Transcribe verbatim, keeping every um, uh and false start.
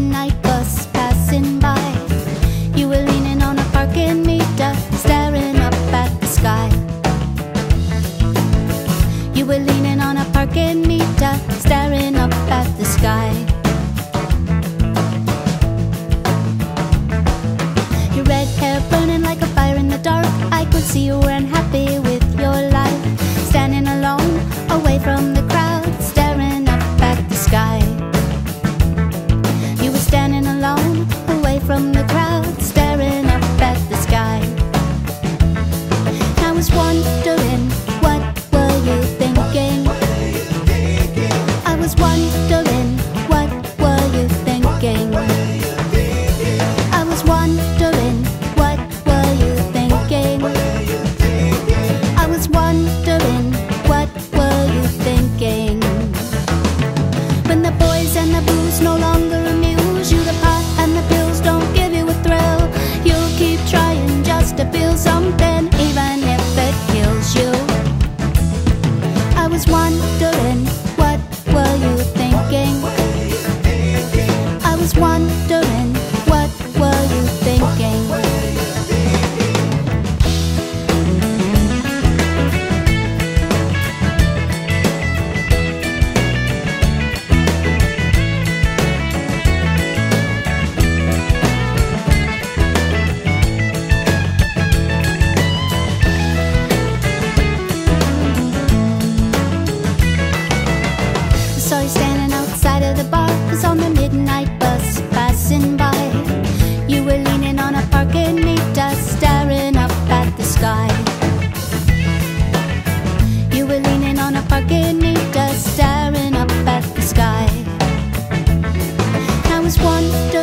midnight bus passing by. You were leaning on a parking meter, staring up at the sky. You were leaning on a parking meter, staring up at the sky. Your red hair burning like a fire in the dark. I could see you were unhappy with your life, standing alone, away from the crowd, staring up at the sky. You were standing alone, away from the crowd, staring up at the sky. I was wondering, what were you thinking? I was wondering, what were you thinking? I was wondering, what were you thinking? I was wondering, what were you thinking? When the boys and the booze no longer amuse you, the pot and the pills don't give you a thrill, you'll keep trying just to feel something, even if it kills you. I was wondering, what were you thinking? I was wondering, what were you thinking? Saw you standing outside of the bar, was on the midnight bus passing by. You were leaning on a parking meter, staring up at the sky. You were leaning on a parking meter, staring up at the sky. I was wondering,